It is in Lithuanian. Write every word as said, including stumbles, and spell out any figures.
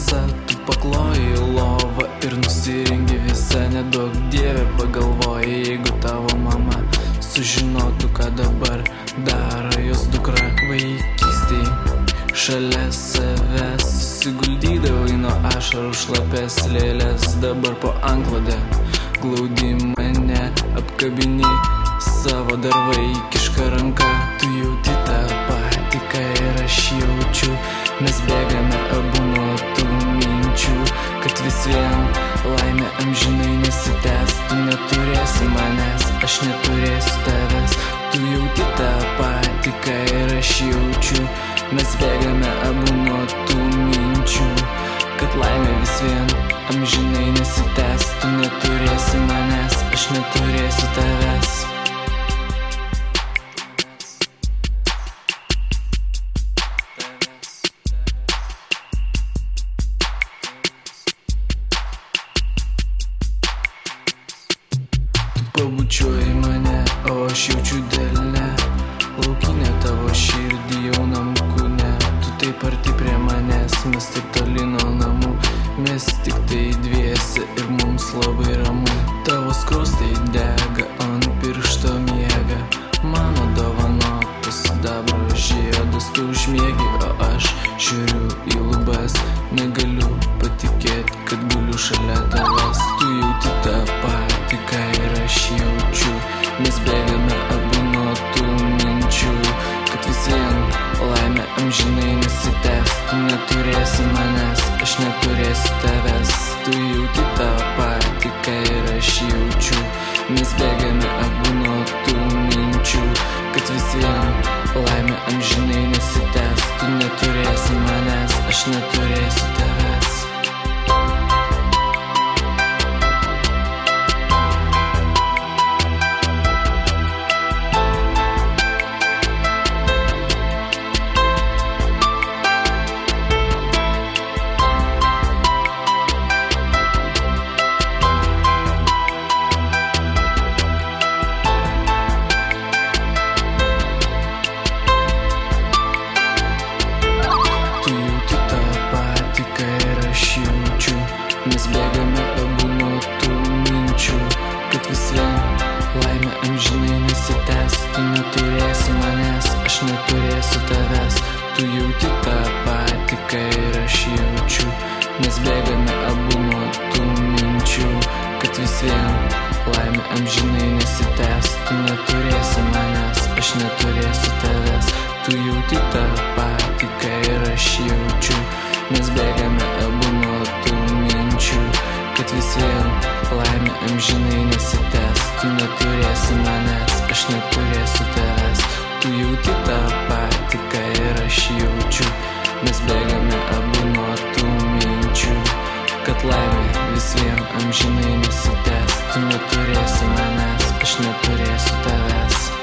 tiesa, tu pakloji lovą ir nusirengi visą. Neduok Dieve pagalvoji, jeigu tavo mama sužinotų, ką dabar daro jos dukra. Vaikystėj šalia savęs susiguldydavai nuo ašarų šlapės lėlės. Dabar po antklode glaudi mane, apkabini savo dar vaikišką ranką. Tu jauti tą patį, ką ir aš jaučiu. Mes bėgame abu nuo tų minčių, kad vis vien laimė amžinai nesitęs. Tu neturėsi manęs, aš neturėsiu tavęs. Tu jauti tą patį, ką ir aš jaučiu. Mes bėgame abu nuo tų minčių, kad laimė vis vien amžinai nesitęs. Tu neturėsi manęs, aš neturėsiu tavęs. Pabučiuoji mane, o aš jaučiu delne laukinę tavo širdį jaunam kūne. Tu taip arti prie manęs, mes taip toli nuo namų. Mes tik tai dviese ir mums labai ramu. Tavo skruostai dega, ant piršto miega mano dovanotas sidabro žiedas. Tu užmiegi, o aš žiūriu į lubas. Negaliu patikėti, kad guliu šalia tavęs. Tu jauti tą patį, ką ir aš jaučiu. Mes bėgame abu nuo tų minčių, kad vis vien laimė amžinai nesitęs. Tu neturėsi manęs, aš neturėsiu tavęs. Tu jauti tą patį, ką ir aš jaučiu. Mes bėgame abu nuo tų minčių, kad vis vien laimė amžinai nesitęs. Tu neturėsi manęs, aš neturėsiu tavęs. Mes bėgame abu nuo tų minčių, kad vis vien laimė amžinai nesitęs. Tu neturėsi manęs, aš neturėsiu tavęs. Tu jauti tą patį, ką ir aš jaučiu. Mes bėgame abu nuo tų minčių, kad vis vien laimė amžinai nesitęs. Tu neturėsi manęs, aš neturėsiu tavęs. Tu jauti tą patį, ką ir aš jaučiu. Mes bėgame abu nuo tų minčių, kad vis vien laimė amžinai nesitęs. Tu neturėsi manęs, aš neturėsiu tavęs. Tu jauti tą patį, ką ir aš jaučiu. Mes bėgame abu nuo tų minčių, kad laimė vis vien amžinai nesitęs. Tu neturėsi manęs, aš neturėsiu tavęs.